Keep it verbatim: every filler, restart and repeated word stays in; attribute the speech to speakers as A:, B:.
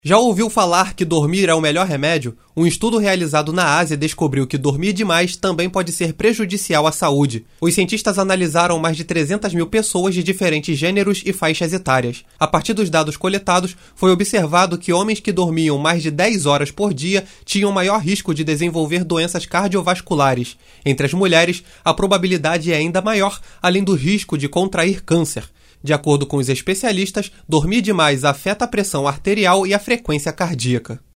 A: Já ouviu falar que dormir é o melhor remédio? Um estudo realizado na Ásia descobriu que dormir demais também pode ser prejudicial à saúde. Os cientistas analisaram mais de trezentas mil pessoas de diferentes gêneros e faixas etárias. A partir dos dados coletados, foi observado que homens que dormiam mais de dez horas por dia tinham maior risco de desenvolver doenças cardiovasculares. Entre as mulheres, a probabilidade é ainda maior, além do risco de contrair câncer. De acordo com os especialistas, dormir demais afeta a pressão arterial e a frequência cardíaca.